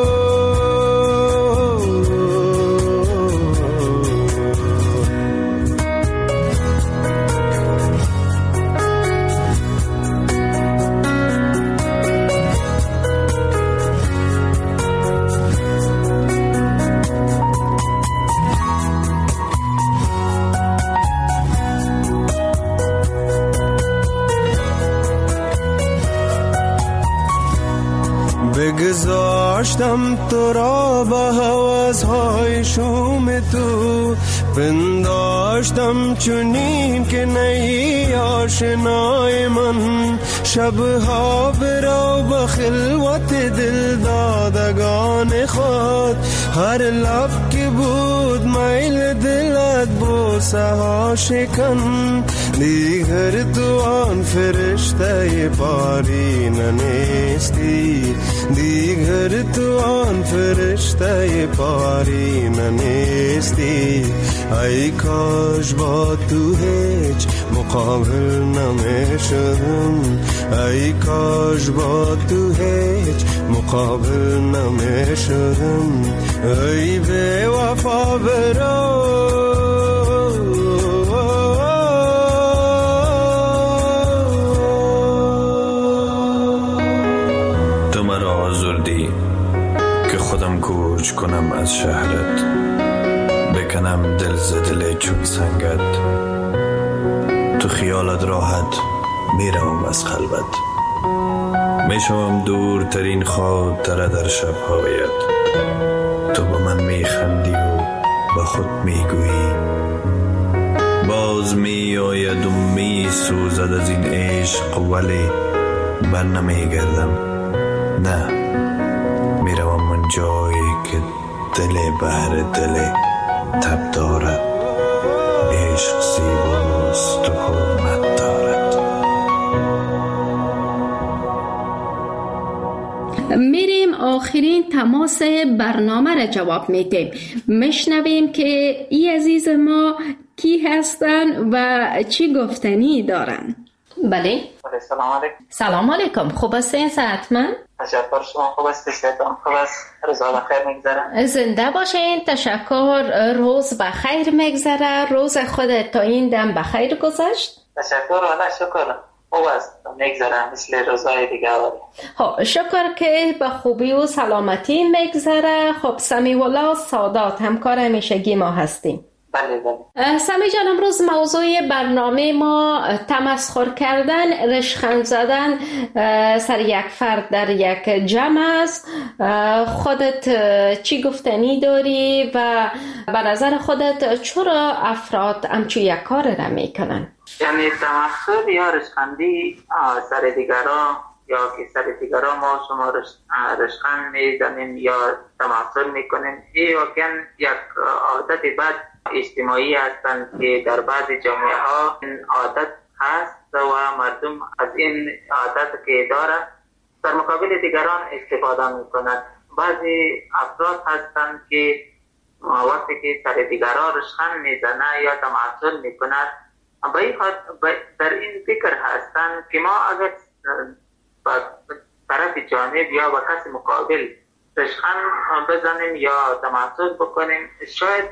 Speaker 12: بگذاشتم تو را با حواسهای شوم تو. پنداشتم چنین که نهی آشنای من. شبها برو با خلوت دل دادگان خود. هر لب که بود میل دلت بوسه ها شکن. دیگر تو آن فرشته پارین نیستی. دیگر تو آن فرشته پارین نیستی. ای کاش با تو هیچ مقابل نمیشدم. ای کاش با تو هیچ مقابل نمیشدم. ای بی وفا برو کوچ کنم از شهرت. بکنم دل زدل چون سنگت. تو خیالت راحت میروم از خلوت. میشوم دورترین خاطره در شب هایت. تو با من میخندی و با خود میگویی. باز میآید و میسوزد از این عشق ولی بر نمیگردم. نه، میروم من جایی که دل بهر دل تب دارد. عشق زیباست و حرمت دارد.
Speaker 2: میریم آخرین تماس برنامه را جواب میدیم. میشنویم که ای عزیز ما کی هستن و چی گفتنی دارن. بله.
Speaker 13: سلام علیکم.
Speaker 2: سلام علیکم. خوب هستین؟ صحتمند؟
Speaker 13: تشکر. شما خوب هستید؟ صحتم خوب است؟ روزا بخیر میگذره؟
Speaker 2: زنده باشین. تشکر. روز بخیر میگذره. روز خودت تا این دم بخیر گذشت؟
Speaker 13: تشکر. والا شکر. خوب است میگذره مثل روزهای دیگه.
Speaker 2: خب شکر که به خوبی و سلامتی میگذره. خب سمیع الله سادات همکار همیشگی ما هستیم.
Speaker 13: بله بله.
Speaker 2: سمیع جان، امروز موضوع برنامه ما تمسخر کردن، رشخند زدن سر یک فرد در یک جمع است. خودت چی گفتنی داری و به نظر خودت چرا افراد همچون یک کار را میکنن؟
Speaker 13: یعنی تمسخر یا رشخندی سر دیگران یا که سر دیگران ما شما رشخند میزنیم یا تمسخر میکنیم، این واقعا یک عادت بد اجتماعی هستند که در بعضی جامعه ها این عادت هست و مردم از این عادت که دارند در مقابل دیگران استفاده میکنند. بعضی افراد هستند که وقتی که سر دیگران رشخند میزنه یا تمسخر میکند در این فکر هستند که ما اگر با طرف جانب یا با کسی مقابل رشخند بزنیم یا تمسخر بکنیم، شاید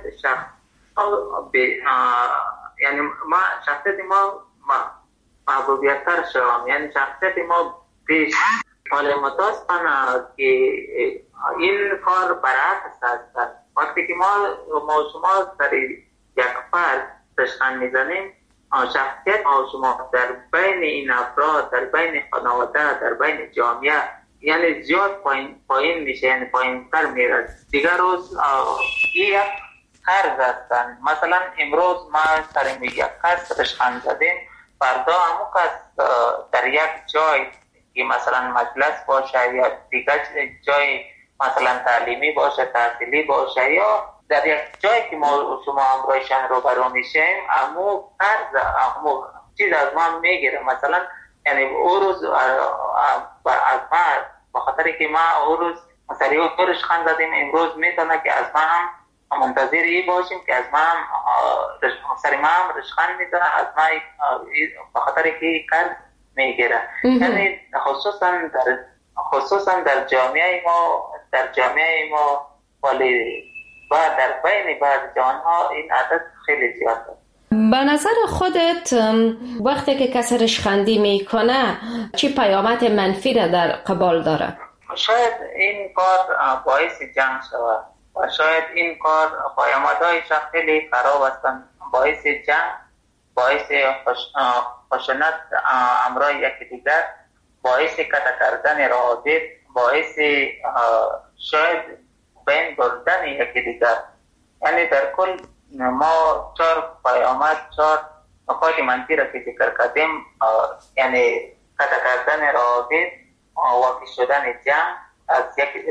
Speaker 13: یعنی ما شخصیت ما محبوبیت تر شوم، یعنی شخصیت ما پیش. حال متاسفانه که این کار برعکس هست. وقتی که ما شما سر یک فرد رشخند میزنیم، شخصیت ما شما در بین این افراد، در بین خانواده، در بین جامعه یعنی زیاد پایین میشه، یعنی پایین تر میره. دیگر روز یک قرض هستن. مثلا امروز ما سر یک کس رشخند زدیم، فردا همون کس در یک جای که مثلا مجلس باشه یا دیگر جای مثلا تعلیمی باشه، تحصیلی باشه یا در یک جایی که ما شما همراهشان رو برو میشیم، همون قرض همون چیز از ما میگیره. مثلا یعنی او روز از ما بخاطر که ما او روز مثلا او رشخند زدیم، امروز میتونه که از ما هم منتظر ای باشیم که از ما هم سر ما هم رشخند میزنه، از ما بخاطر که قرض میگیره. یعنی خصوصا در جامعه ما ولی و در بین بعض جوانها این عادت خیلی زیاد است.
Speaker 2: به نظر خودت وقتی که کسی رشخندی میکنه چی پیامد منفی را در قبال داره؟
Speaker 13: شاید این کار باعث جنگ شود و شاید این کار پیامدهایش خیلی خراب هستند، باعث جنگ، باعث خشونت امرای یکی دیگر، باعث قطع کردن روابط، باعث شاید بین بردن یکی دیگر. یعنی در کل ما 4 پیامد، 4 نکات منفی را که ذکر کردیم، یعنی قطع کردن روابط، واقع شدن جنگ، از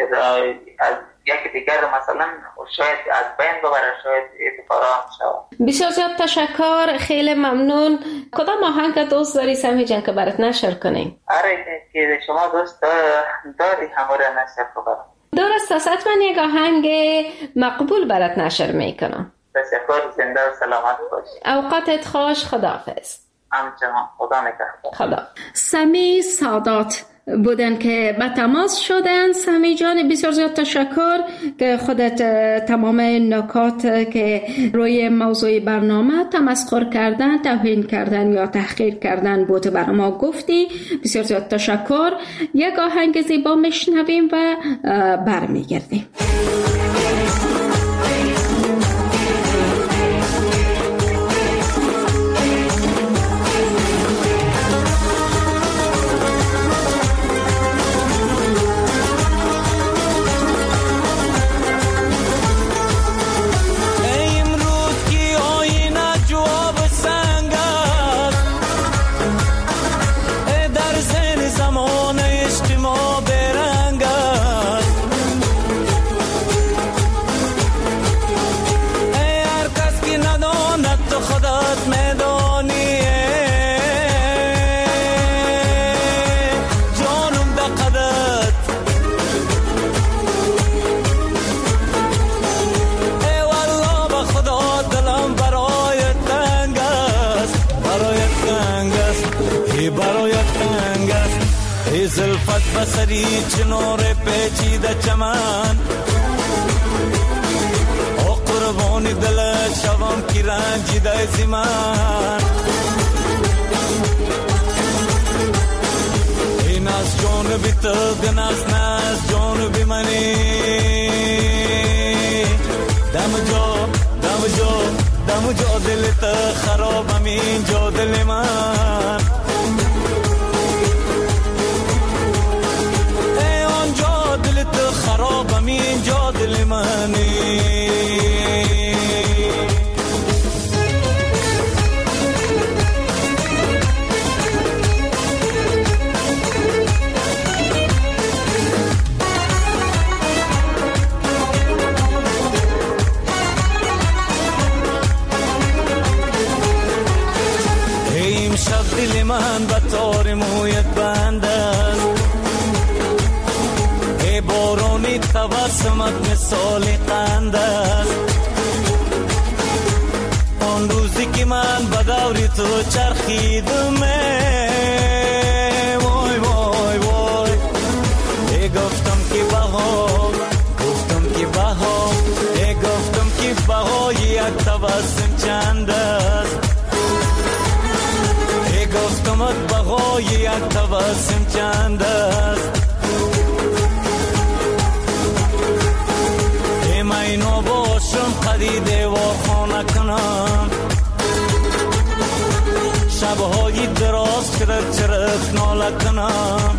Speaker 13: یک دیگر مثلا شاید از بین ببره، شاید اتفاق شود.
Speaker 2: بسیار زیاد تشکر، خیلی ممنون. کدام آهنگ دوست داری سمیع جان که برات نشر کنیم؟
Speaker 13: آره که شما دوست داری همه را نشر کنم.
Speaker 2: درست است، من یک آهنگ مقبول برات نشر میکنم.
Speaker 13: تشکر، زنده و سلامت باش.
Speaker 2: اوقاتت خوش. خداحافظ.
Speaker 13: همچنان، خدا نگهدار.
Speaker 2: خدا. سمیع سادات بودن که به تماس شدن. سمیع جان بسیار زیاد تشکر که خودت تمام نکات که روی موضوع برنامه تمسخر کردن، توهین کردن یا تحقیر کردن بود برای ما گفتی. بسیار زیاد تشکر. یک آهنگ زیبا میشنویم و برمیگردیم.
Speaker 10: ای برایت تنگ است، ای زلفت بسری چنار پیچیده چمن، او قربانی دلت شوم کی رنجیده زی من. این از جانبی تو دن است نه از جانبی منی، دم جا دلت خرابم اینجا دل من. ای آنجا دلت خرابم اینجا دل منی. دل من به تار مویت بند است، ای بارانی تبسمت مثال قند است. آن روزی که من به دوری تو چرخیدم، وای وای وای، ای گفتم که بها، ای گفتم که بهای یک تبسم چند است، گفتمت بهای یک تبسم چند است. ای مینو باشم قدیده و خانه کنم، شبهای دراز چرک ناله کنم،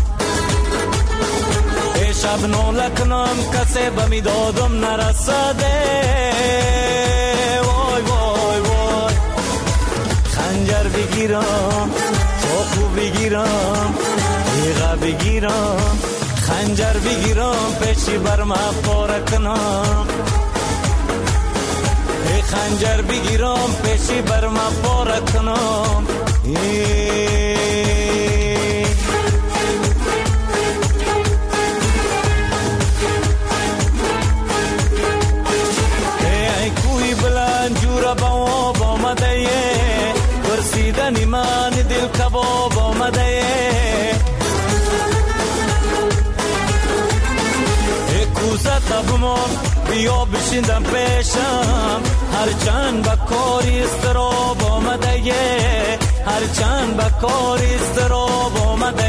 Speaker 10: ای شب ناله کنم کسی بمی دادم نرسده. وای وای وای، خنجر بگیرم، چاقو بگیرم، تیغه بگیرم، خنجر بگیرم پیشی برم پاره کنم، ای خنجر بگیرم پیشی برم پاره کنم. ای کوی بلند جوره با آب آمده، پرسیدنی من دل کباب آمده، ای کوزه تبمان بیا بشیندم پیشم، هرچند به کاری استراب آمده، هرچند به کاری استراب آمده.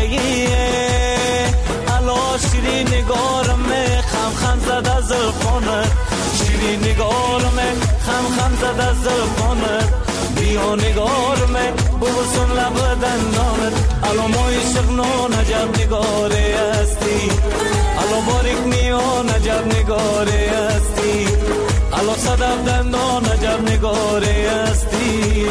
Speaker 10: الا شیرین نگارم خم خم زده زلفانت، شیرین نگارم خم زده زلفانت، بیا نگارم ببرسون لب دندانت. الو مای شغنان عجب نگاره هستی، الو باریک میان عجب نگاره هستی، الو صدف دندان عجب نگاره هستی.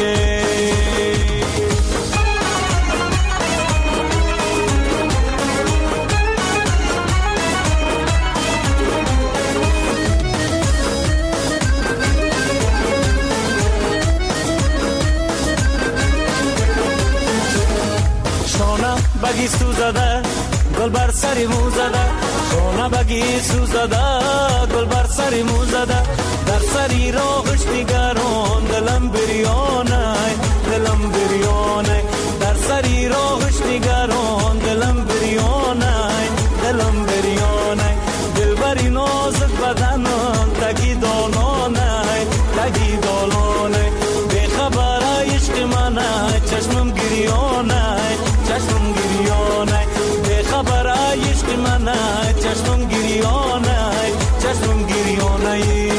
Speaker 10: بگی سوزده گل بر سری مو زده، شونه بگی سوزده گل بر سری مو زده، در سری راغش نگران دلم بریانه، دلم بریانه، در سری راغش نگران دلم بریانه، دلم بریانه. دل بری نازک بدنم تگی دانانه، تگی دانانه، بخبر عشق منه چشمم گریانه، چشمم گریانه، بخبر عشق منه چشمم گریانه، چشمم گریانه.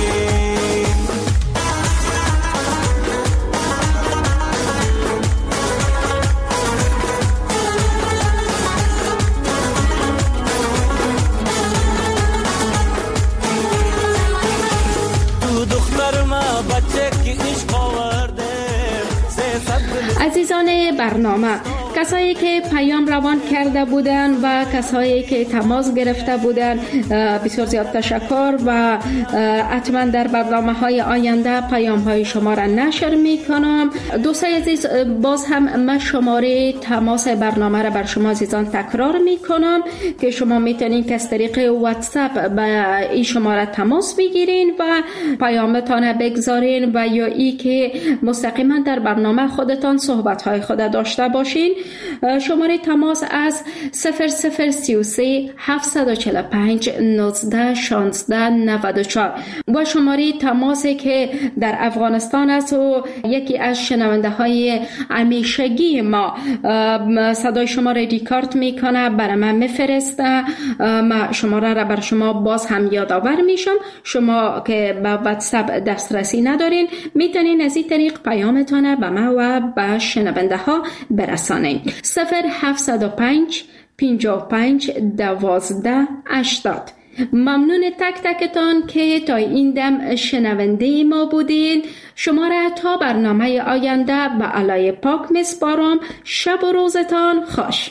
Speaker 10: تو دختر ما بچه که عشق آورده.
Speaker 2: عزیزان برنامه، کسایی که پیام روان کرده بودن و کسایی که تماس گرفته بودن بسیار زیاد تشکر و حتما در برنامه‌های آینده پیام‌های شما را نشر می‌کنم. دوستان عزیز، باز هم من شماره تماس برنامه را بر شما عزیزان تکرار می‌کنم که شما می‌تونین که از طریق واتساپ به این شماره تماس بگیرین و پیامتان بگذارین و یا ای که مستقیما در برنامه خودتان صحبت‌های خود داشته باشین. شماره تماس از 0033 745 19 16 94 و شماره تماسی که در افغانستان است و یکی از شنونده های همیشگی ما صدای شما را ریکارد میکنه، برای من میفرسته، ما شماره را بر شما باز هم یادآور میشم. شما که به واتساپ دسترسی ندارین میتونین از این طریق پیامتان به ما و به شنونده ها برسانین. 0705 55 12 80. ممنون تک تکتان که تا این دم شنونده ما بودین. شما را تا برنامه آینده به علای پاک میسپارم. شب و روزتان خوش.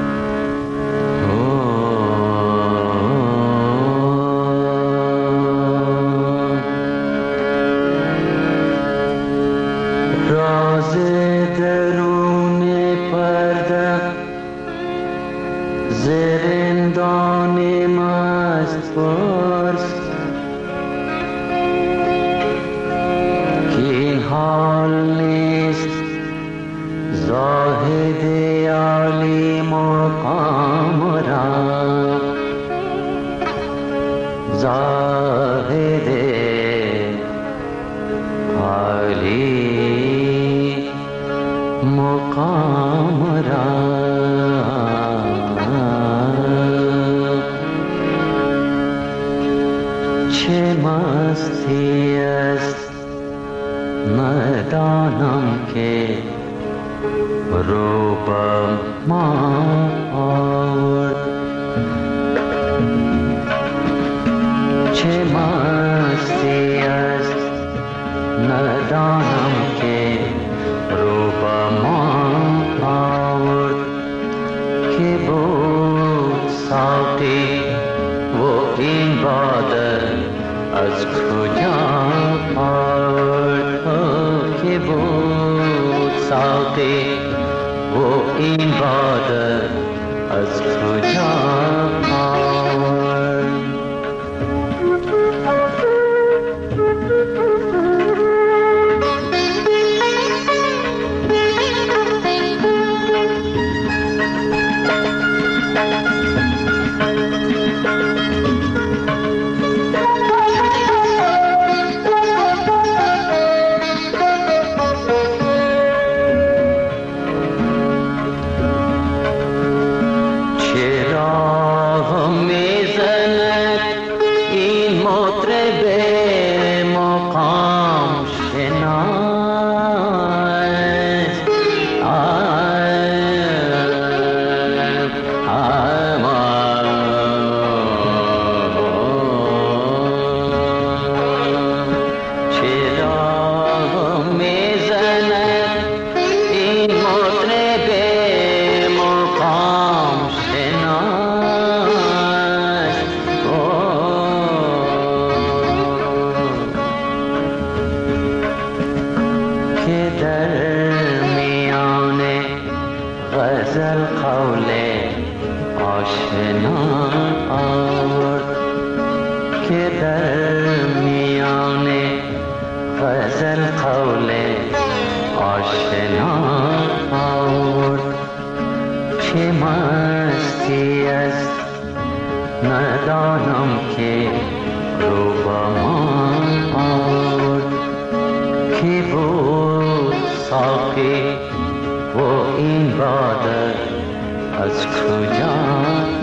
Speaker 10: راز درون پرده زرندان مست پرس که این حال نیست زاهد عالی مقام را، زاهد عالی مقام را. چه مستی است ندانم که رو به ما آورد، چه مستی است ندانم که رو به ما آورد، که بود ساقی و این باده از کجا آورد، که بود ساقی و این باده از کجا آورد. و این باده از کجا